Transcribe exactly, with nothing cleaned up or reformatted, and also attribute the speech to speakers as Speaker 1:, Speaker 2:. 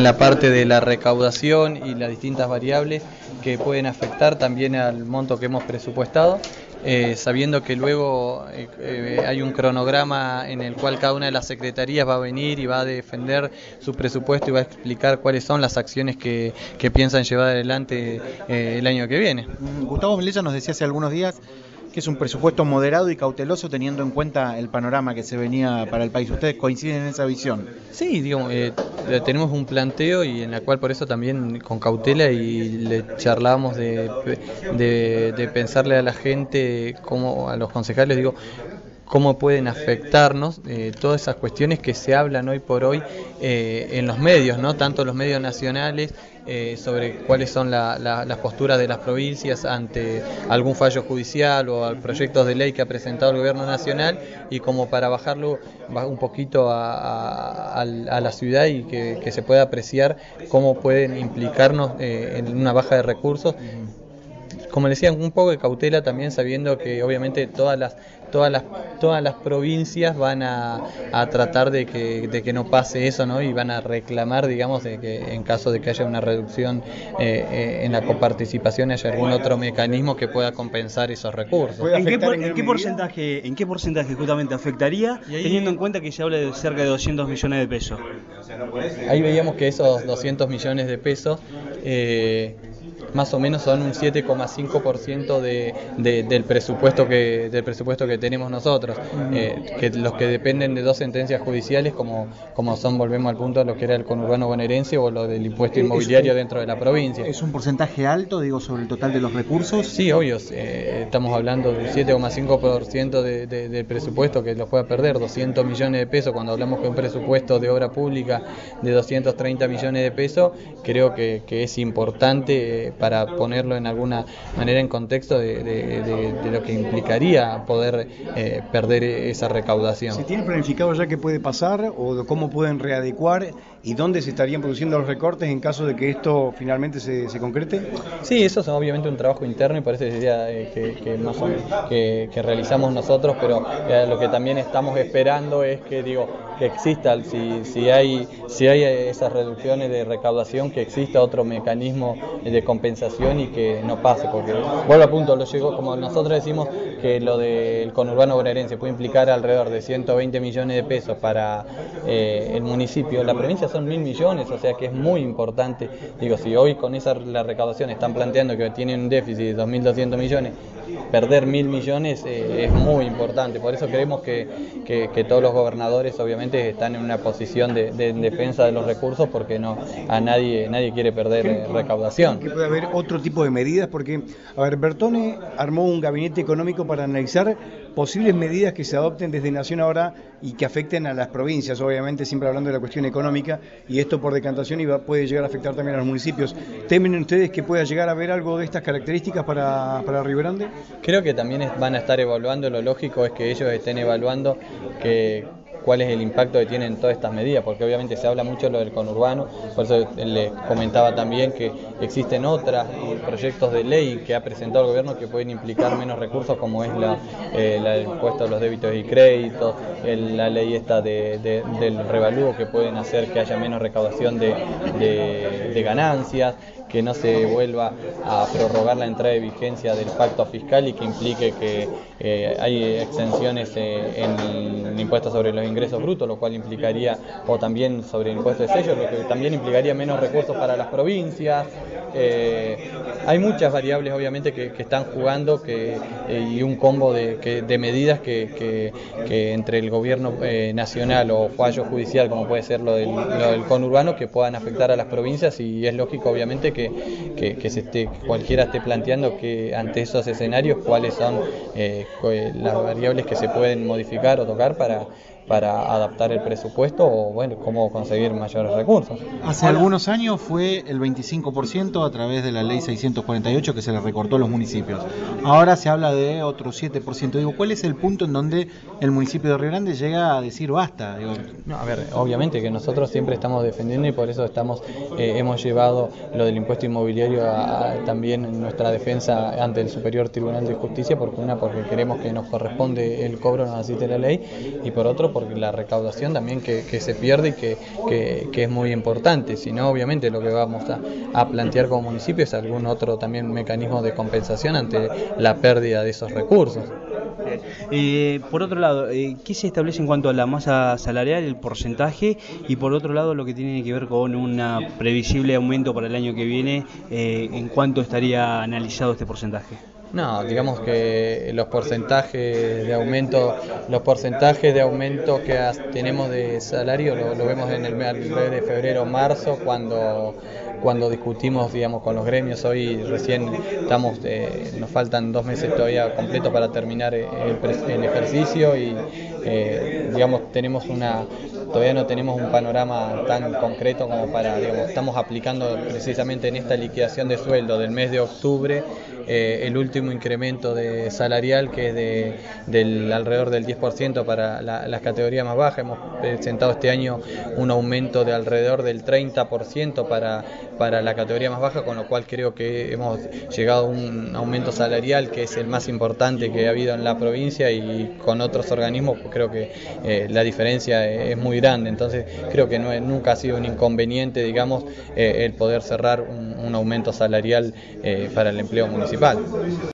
Speaker 1: la parte de la recaudación y las distintas variables que pueden afectar también al monto que hemos presupuestado. Eh, sabiendo que luego eh, eh, hay un cronograma en el cual cada una de las secretarías va a venir y va a defender su presupuesto y va a explicar cuáles son las acciones que, que piensan llevar adelante eh, el año que viene.
Speaker 2: Gustavo Melella nos decía hace algunos días que es un presupuesto moderado y cauteloso teniendo en cuenta el panorama que se venía para el país. ¿Ustedes coinciden en esa visión?
Speaker 1: Sí, digamos, eh, tenemos un planteo y en la cual por eso también con cautela y le charlamos de, de, de pensarle a la gente, como a los concejales, digo, cómo pueden afectarnos eh, todas esas cuestiones que se hablan hoy por hoy eh, en los medios, ¿no? Tanto los medios nacionales eh, sobre cuáles son la, la, las posturas de las provincias ante algún fallo judicial o proyectos de ley que ha presentado el gobierno nacional, y como para bajarlo un poquito a, a, a la ciudad y que, que se pueda apreciar cómo pueden implicarnos eh, en una baja de recursos. Como les decía, un poco de cautela también, sabiendo que obviamente todas las todas las todas las provincias van a, a tratar de que de que no pase eso, ¿no? Y van a reclamar, digamos, de que en caso de que haya una reducción eh, eh, en la coparticipación haya algún otro mecanismo que pueda compensar esos recursos.
Speaker 3: ¿En qué, por, en qué porcentaje en qué porcentaje justamente afectaría, ahí, teniendo en cuenta que se habla de cerca de doscientos millones de pesos?
Speaker 1: Ahí veíamos que esos doscientos millones de pesos eh, más o menos son un siete coma cinco por ciento de, de, del presupuesto que del presupuesto que tenemos nosotros, eh, que los que dependen de dos sentencias judiciales como como son, volvemos al punto, lo que era el conurbano bonaerense o lo del impuesto inmobiliario dentro de la provincia.
Speaker 2: ¿Es un porcentaje alto, digo, sobre el total de los recursos?
Speaker 1: Sí, obvio, eh, estamos hablando del siete coma cinco por ciento de, de, del presupuesto que los pueda perder, doscientos millones de pesos, cuando hablamos de un presupuesto de obra pública de doscientos treinta millones de pesos, creo que, que es importante eh, para ponerlo en alguna manera en contexto de, de, de, de lo que implicaría poder eh, perder esa recaudación.
Speaker 4: ¿Se tiene planificado ya qué puede pasar o de cómo pueden readecuar y dónde se estarían produciendo los recortes en caso de que esto finalmente se, se concrete?
Speaker 1: Sí, eso es obviamente un trabajo interno y por eso sería eh, que, que, más o menos, que, que realizamos nosotros, pero eh, lo que también estamos esperando es que digo que exista, si, si hay si hay esas reducciones de recaudación, que exista otro mecanismo de compensación y que no pase, porque vuelvo a punto, lo llegó, como nosotros decimos que lo del conurbano bonaerense puede implicar alrededor de ciento veinte millones de pesos para eh, el municipio, la provincia son mil millones, o sea que es muy importante. Digo, si hoy con esa la recaudación están planteando que tienen un déficit de dos mil doscientos millones, perder mil millones eh, es muy importante. Por eso creemos que, que, que todos los gobernadores obviamente están en una posición de, de defensa de los recursos, porque no a nadie nadie quiere perder eh, recaudación.
Speaker 4: Que puede haber otro tipo de medidas, porque, a ver, Bertone armó un gabinete económico para analizar posibles medidas que se adopten desde Nación ahora y que afecten a las provincias, obviamente siempre hablando de la cuestión económica, y esto por decantación iba, puede llegar a afectar también a los municipios. ¿Temen ustedes que pueda llegar a haber algo de estas características para, para Río Grande?
Speaker 1: Creo que también es, van a estar evaluando, lo lógico es que ellos estén evaluando que cuál es el impacto que tienen todas estas medidas, porque obviamente se habla mucho de lo del conurbano, por eso les comentaba también que existen otros proyectos de ley que ha presentado el gobierno que pueden implicar menos recursos, como es la, eh, la del impuesto a los débitos y créditos, el, la ley esta de, de, del revalúo, que pueden hacer que haya menos recaudación de, de, de ganancias, que no se vuelva a prorrogar la entrada de vigencia del pacto fiscal y que implique que eh, hay exenciones eh, en el impuesto sobre los ingresos brutos, lo cual implicaría, o también sobre el impuesto de sello, lo que también implicaría menos recursos para las provincias. Eh, hay muchas variables obviamente que, que están jugando que, eh, y un combo de, que, de medidas que, que, que entre el gobierno eh, nacional o fallo judicial, como puede ser lo del, lo del conurbano, que puedan afectar a las provincias, y es lógico obviamente que Que, que, que se esté, cualquiera esté planteando que ante esos escenarios cuáles son eh, las variables que se pueden modificar o tocar para, para adaptar el presupuesto, o bueno, cómo conseguir mayores recursos.
Speaker 2: Hace algunos años fue el veinticinco por ciento a través de la ley seiscientos cuarenta y ocho que se le recortó a los municipios. Ahora se habla de otro siete por ciento. Digo, ¿cuál es el punto en donde el municipio de Río Grande llega a decir basta? Digo,
Speaker 1: no, a ver, obviamente que nosotros siempre estamos defendiendo y por eso estamos eh, hemos llevado lo del impuesto inmobiliario a, a, también en nuestra defensa ante el Superior Tribunal de Justicia, porque una, porque queremos que nos corresponde el cobro, nos asiste la ley, y por otro, porque la recaudación también que, que se pierde y que, que, que es muy importante. Si no, obviamente lo que vamos a, a plantear como municipio es algún otro también mecanismo de compensación ante la pérdida de esos recursos.
Speaker 3: Eh, por otro lado, eh, ¿qué se establece en cuanto a la masa salarial, el porcentaje? Y por otro lado, lo que tiene que ver con un previsible aumento para el año que viene, eh, ¿en cuánto estaría analizado este porcentaje?
Speaker 1: No, digamos que los porcentajes de aumento, los porcentajes de aumento que tenemos de salario lo, lo vemos en el mes de febrero, marzo, cuando cuando discutimos, digamos, con los gremios. Hoy recién estamos, eh, nos faltan dos meses todavía completos para terminar el, el ejercicio y, eh, digamos, tenemos una, todavía no tenemos un panorama tan concreto como para, digamos, estamos aplicando precisamente en esta liquidación de sueldo del mes de octubre eh, el último incremento de salarial, que es de, del alrededor del diez por ciento para la, las categorías más bajas. Hemos presentado este año un aumento de alrededor del treinta por ciento para para la categoría más baja, con lo cual creo que hemos llegado a un aumento salarial que es el más importante que ha habido en la provincia, y con otros organismos pues creo que eh, la diferencia es muy grande. Entonces creo que no es, nunca ha sido un inconveniente, digamos, eh, el poder cerrar un, un aumento salarial eh, para el empleo municipal.